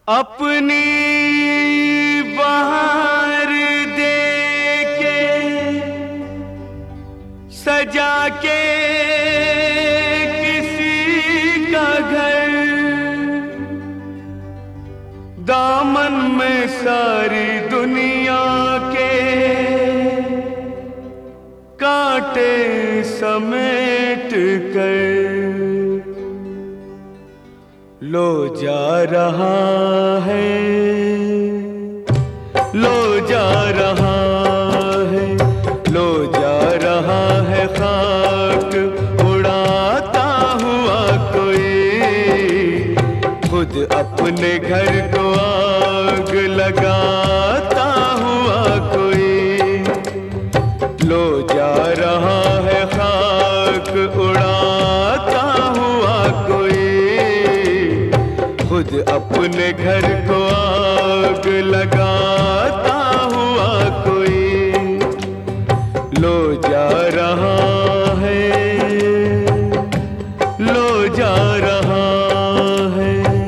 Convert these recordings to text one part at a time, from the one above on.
अपनी बहार दे के सजा के किसी का घर, दामन में सारी दुनिया के कांटे समेट कर लो जा रहा है, लो जा रहा है, लो जा रहा है खाक उड़ाता हुआ कोई, खुद अपने घर को आग लगाता हुआ कोई। लो जा रहा है खाक उड़ाता हुआ कोई, खुद अपने घर को आग लगाता हुआ कोई। लो जा रहा है, लो जा रहा है।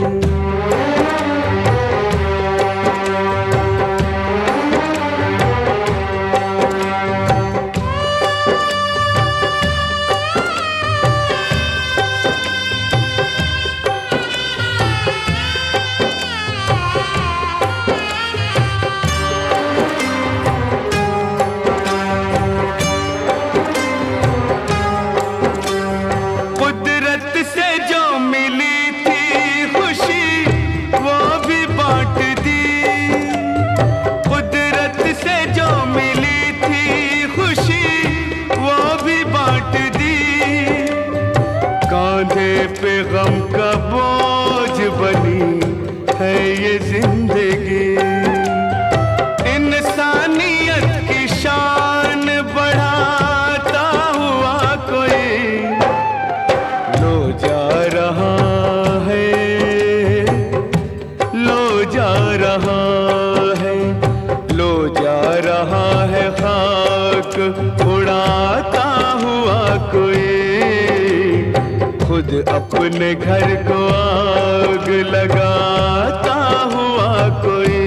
कांधे पे गम का बोझ बनी है ये जिंदगी, इंसानियत की शान बढ़ाता हुआ कोई। लो जा रहा है, लो जा रहा है, लो जा रहा है खाक उड़ाता हुआ कोई, खुद अपने घर को आग लगाता हुआ कोई।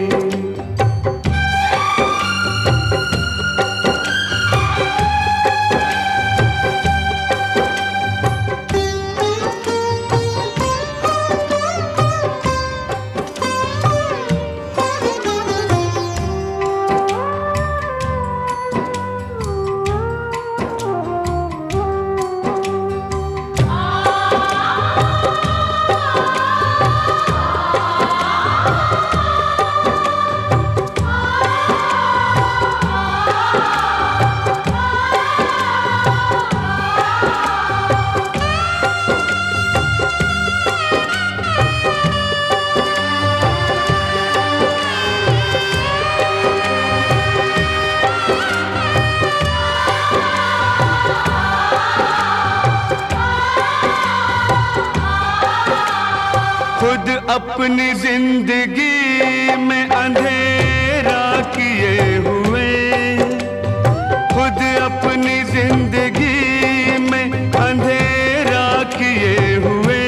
खुद अपनी जिंदगी में अंधेरा किए हुए, खुद अपनी जिंदगी में अंधेरा किए हुए,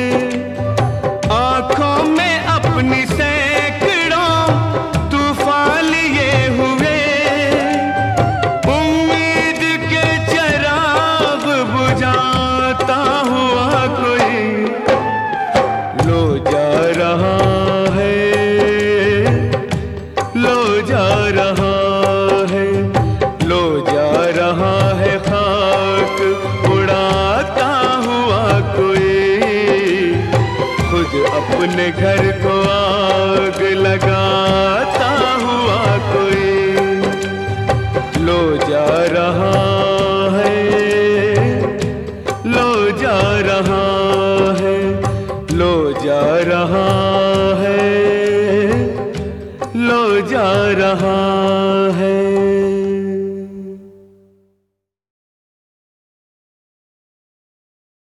आंखों में अपनी सैकड़ों तूफान लिए हुए, उम्मीद के चिराग बुझाता हुआ कोई। लो जा रहा है, लो जा रहा है, लो जा रहा है खाक उड़ाता हुआ कोई, खुद अपने घर को आग लगा